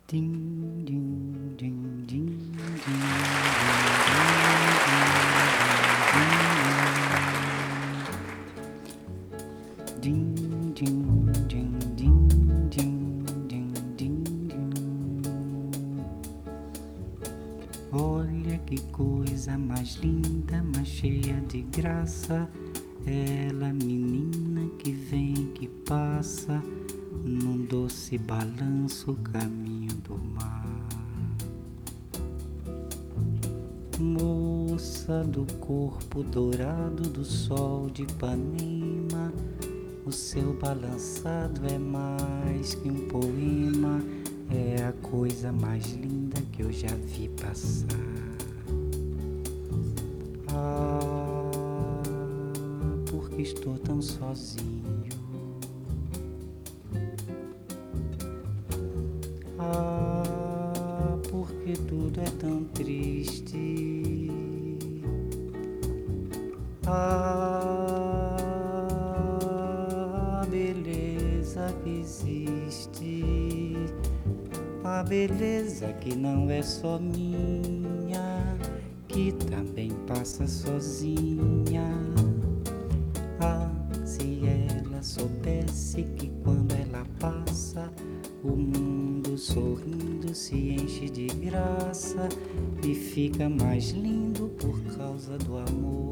Ding, ding, ding, ding, ding, ding, ding, ding, ding, ding, ding, ding, ding. Olha que coisa mais linda, mais cheia de graça. Ela, menina que vem, que passa, num doce balanço, caminho do mar. Moça do corpo dourado do sol de Ipanema, o seu balançado é mais que um poema, é a coisa mais linda que eu já vi passar. Ah, porque estou tão sozinho. Ah, porque tudo é tão triste. Ah, a beleza que existe, a beleza que não é só minha, que também passa sozinha. Ah, se ela soubesse que quando ela passa, o mundo sorrindo se enche de graça e fica mais lindo por causa do amor.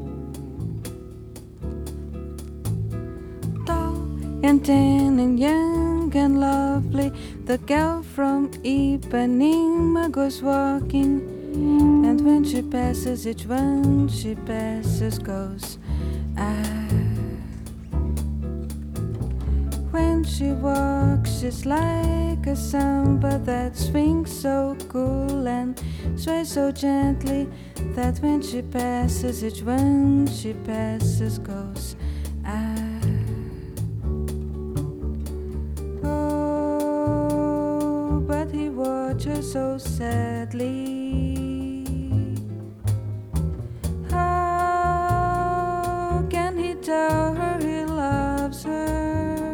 Tall and tan and young and lovely, the girl from Ipanema goes walking, and when she passes, each one she passes goes, ah. When she walks, she's like a samba that swings so cool and sways so gently that when she passes, each one she passes goes, ah. Oh, but he watches so sadly. How can he tell her he loves her?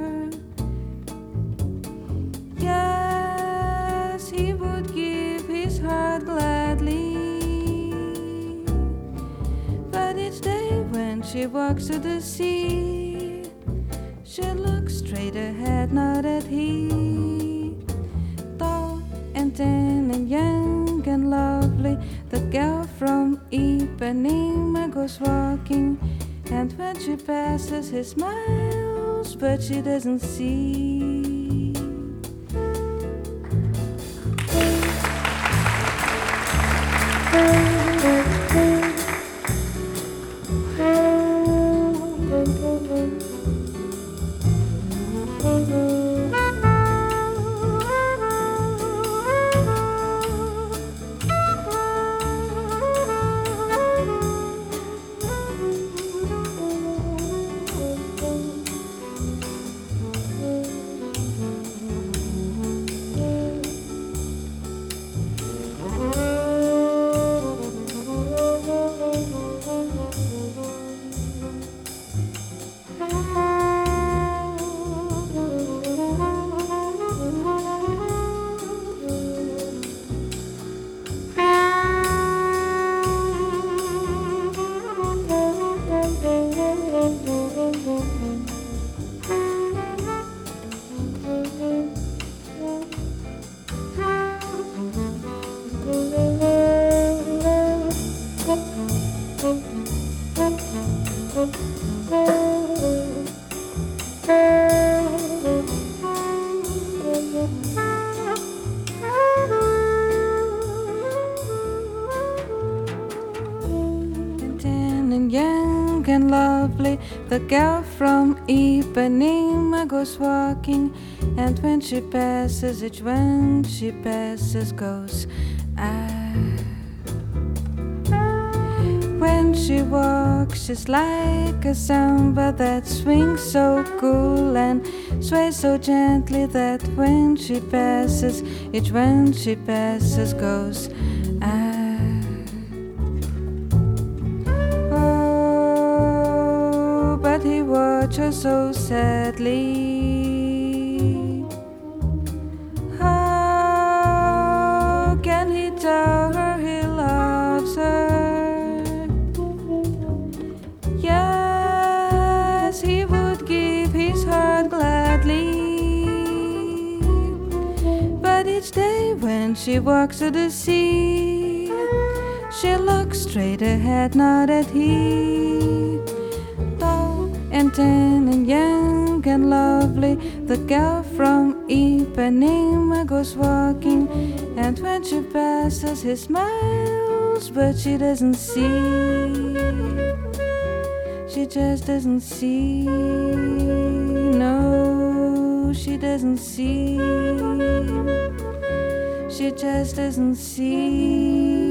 Yes, he would give his heart gladly, but each day when she walks to the sea, she looks straight ahead, not at he. Tall and tan and young and lovely, the girl from Ipanema goes walking, and when she passes, he smiles, but she doesn't see. The girl from Ipanema goes walking, and when she passes, each one she passes goes, ah. When she walks, she's like a samba that swings so cool and sways so gently that when she passes, each one she passes goes, ah. He watches so sadly. How she walks to the sea, she looks straight ahead, not at he. Tall and tan and young and lovely, the girl from Ipanema goes walking, and when she passes he smiles, but she doesn't see. She just doesn't see. No, she doesn't see. She just doesn't see.